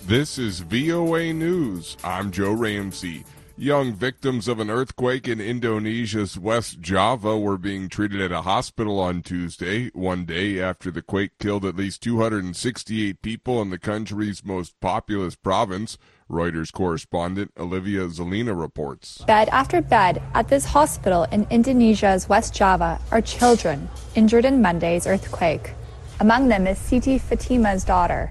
This is VOA News. I'm Joe Ramsey. Young victims of an earthquake in Indonesia's West Java were being treated at a hospital on Tuesday, one day after the quake killed at least 268 people in the country's most populous province. Reuters correspondent Olivia Zelina reports. Bed after bed at this hospital in Indonesia's West Java are children injured in Monday's earthquake. Among them is Siti Fatima's daughter.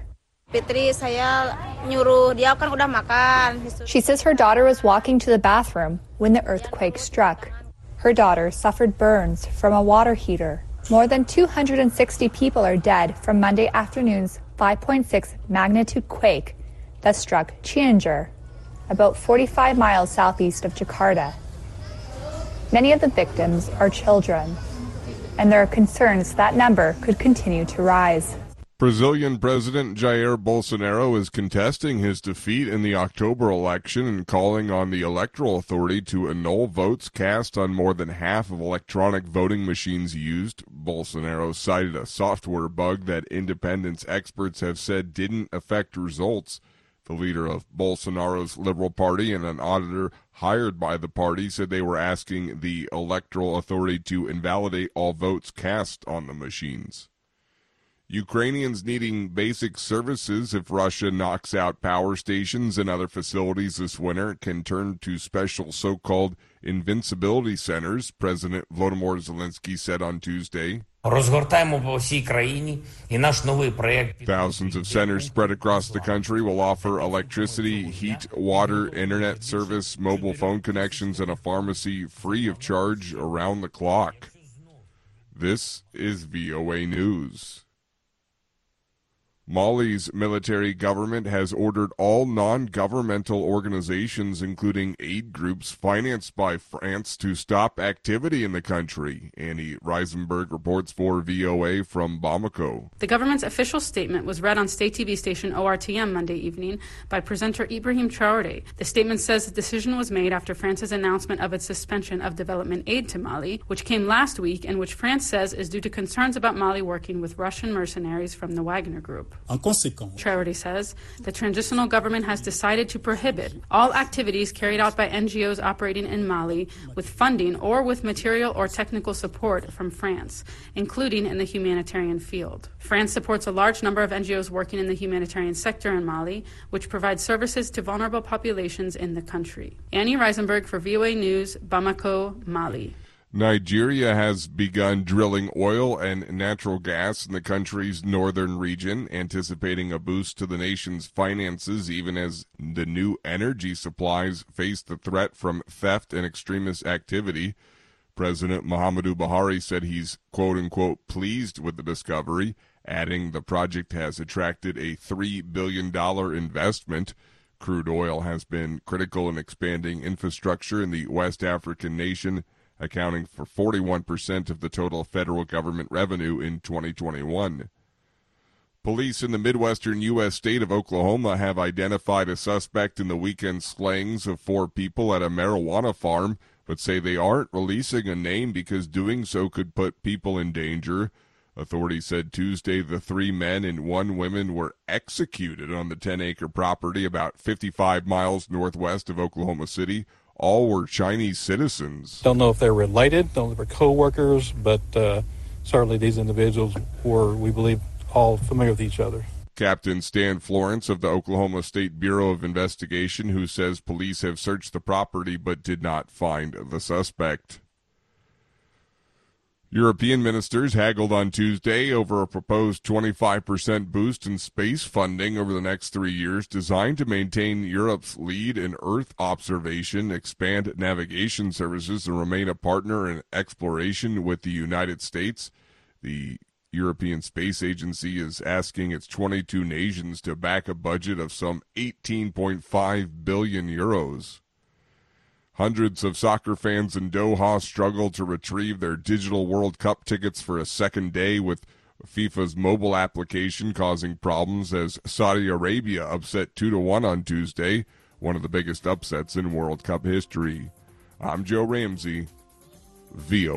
She says her daughter was walking to the bathroom when the earthquake struck. Her daughter suffered burns from a water heater. More than 260 people are dead from Monday afternoon's 5.6 magnitude quake that struck Cianjur, about 45 miles southeast of Jakarta. Many of the victims are children, and there are concerns that number could continue to rise. Brazilian President Jair Bolsonaro is contesting his defeat in the October election and calling on the Electoral Authority to annul votes cast on more than half of electronic voting machines used. Bolsonaro cited a software bug that independent experts have said didn't affect results. The leader of Bolsonaro's Liberal Party and an auditor hired by the party said they were asking the Electoral Authority to invalidate all votes cast on the machines. Ukrainians needing basic services if Russia knocks out power stations and other facilities this winter can turn to special so-called invincibility centers, President Volodymyr Zelensky said on Tuesday. Thousands of centers spread across the country will offer electricity, heat, water, internet service, mobile phone connections, and a pharmacy free of charge around the clock. This is VOA News. Mali's military government has ordered all non-governmental organizations, including aid groups financed by France, to stop activity in the country. Annie Reisenberg reports for VOA from Bamako. The government's official statement was read on state TV station ORTM Monday evening by presenter Ibrahim Traoré. The statement says the decision was made after France's announcement of its suspension of development aid to Mali, which came last week and which France says is due to concerns about Mali working with Russian mercenaries from the Wagner Group. Traoré says the transitional government has decided to prohibit all activities carried out by NGOs operating in Mali with funding or with material or technical support from France, including in the humanitarian field. France supports a large number of NGOs working in the humanitarian sector in Mali, which provides services to vulnerable populations in the country. Annie Reisenberg for VOA News, Bamako, Mali. Nigeria has begun drilling oil and natural gas in the country's northern region, anticipating a boost to the nation's finances even as the new energy supplies face the threat from theft and extremist activity. President Muhammadu Buhari said he's, quote-unquote, pleased with the discovery, adding the project has attracted a $3 billion investment. Crude oil has been critical in expanding infrastructure in the West African nation, accounting for 41% of the total federal government revenue in 2021. Police in the Midwestern U.S. state of Oklahoma have identified a suspect in the weekend slayings of 4 people at a marijuana farm, but say they aren't releasing a name because doing so could put people in danger. Authorities said Tuesday the 3 men and 1 woman were executed on the 10-acre property about 55 miles northwest of Oklahoma City. All were Chinese citizens. Don't know if they're related, don't know if they're co-workers, but certainly these individuals were, we believe, all familiar with each other. Captain Stan Florence of the Oklahoma State Bureau of Investigation, who says police have searched the property but did not find the suspect. European ministers haggled on Tuesday over a proposed 25% boost in space funding over the next 3 years designed to maintain Europe's lead in Earth observation, expand navigation services, and remain a partner in exploration with the United States. The European Space Agency is asking its 22 nations to back a budget of some 18.5 billion euros. Hundreds of soccer fans in Doha struggled to retrieve their digital World Cup tickets for a second day, with FIFA's mobile application causing problems as Saudi Arabia upset 2-1 on Tuesday, one of the biggest upsets in World Cup history. I'm Joe Ramsey, VOA.